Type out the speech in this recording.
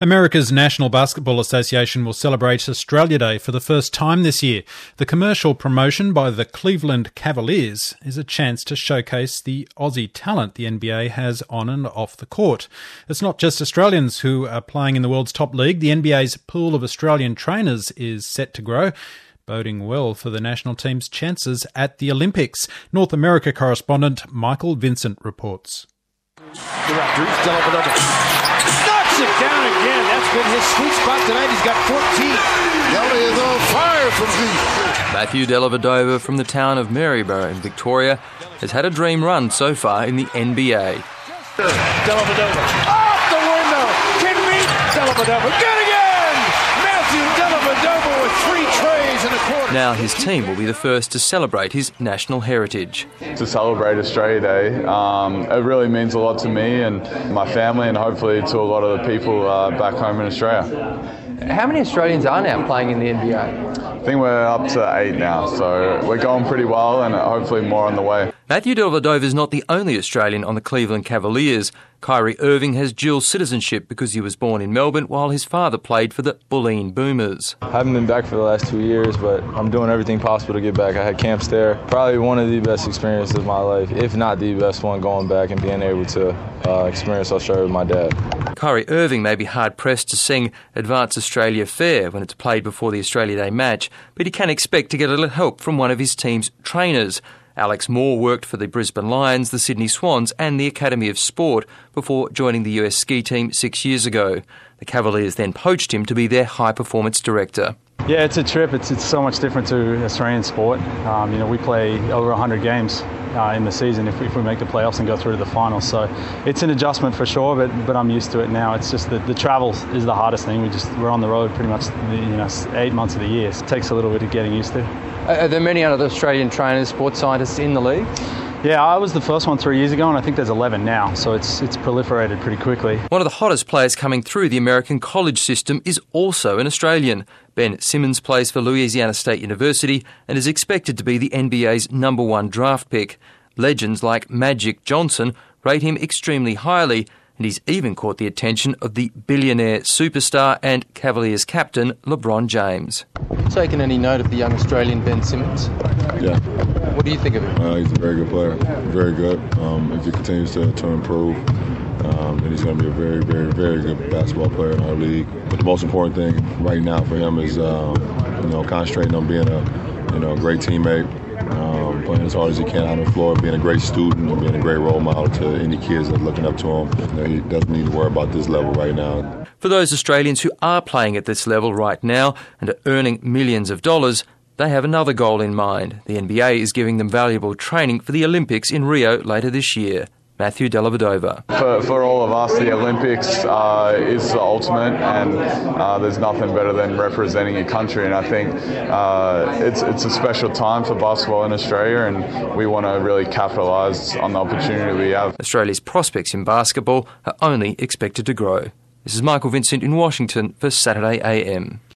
America's National Basketball Association will celebrate Australia Day for the first time this year. The commercial promotion by the Cleveland Cavaliers is a chance to showcase the Aussie talent the NBA has on and off the court. It's not just Australians who are playing in the world's top league. The NBA's pool of Australian trainers is set to grow, boding well for the national team's chances at the Olympics. North America correspondent Michael Vincent reports. Knocks it down again. That's been his sweet spot tonight. He's got 14. Delly is on fire from deep. Matthew Dellavedova from the town of Maryborough in Victoria has had a dream run so far in the NBA. Dellavedova off the window. Can beat Dellavedova. Good again. Matthew Dellavedova with 3 trays in a quarter. Now his team will be the first to celebrate his national heritage. To celebrate Australia Day, it really means a lot to me and my family, and hopefully to a lot of the people back home in Australia. How many Australians are now playing in the NBA? I think we're up to 8 now, so we're going pretty well and hopefully more on the way. Matthew Dellavedova is not the only Australian on the Cleveland Cavaliers. Kyrie Irving has dual citizenship because he was born in Melbourne while his father played for the Bulleen Boomers. I haven't been back for the last 2 years, but I'm doing everything possible to get back. I had camps there. Probably one of the best experiences of my life, if not the best one, going back and being able to experience Australia with my dad. Kyrie Irving may be hard-pressed to sing Advance Australia Fair when it's played before the Australia Day match, but he can expect to get a little help from one of his team's trainers. Alex Moore worked for the Brisbane Lions, the Sydney Swans and the Academy of Sport before joining the US ski team 6 years ago. The Cavaliers then poached him to be their high-performance director. Yeah, it's a trip. It's so much different to Australian sport. We play over 100 games in the season if we make the playoffs and go through to the finals. So it's an adjustment for sure, but I'm used to it now. It's just the travel is the hardest thing. We're on the road pretty much 8 months of the year. So it takes a little bit of getting used to. Are there many other Australian trainers, sports scientists in the league? Yeah, I was the first one 3 years ago, and I think there's 11 now, so it's proliferated pretty quickly. One of the hottest players coming through the American college system is also an Australian. Ben Simmons plays for Louisiana State University and is expected to be the NBA's #1 draft pick. Legends like Magic Johnson rate him extremely highly, and he's even caught the attention of the billionaire superstar and Cavaliers captain LeBron James. Taken any note of the young Australian Ben Simmons? Yeah. What do you think of him? He's a very good player, very good. If he continues to improve, then he's going to be a very, very, very good basketball player in our league. But the most important thing right now for him is, concentrating on being a great teammate, playing as hard as he can on the floor, being a great student, and being a great role model to any kids that are looking up to him. He doesn't need to worry about this level right now. For those Australians who are playing at this level right now and are earning millions of dollars, they have another goal in mind. The NBA is giving them valuable training for the Olympics in Rio later this year. Matthew Dellavedova. For all of us, the Olympics is the ultimate, and there's nothing better than representing your country. And I think it's a special time for basketball in Australia, and we want to really capitalise on the opportunity we have. Australia's prospects in basketball are only expected to grow. This is Michael Vincent in Washington for Saturday AM.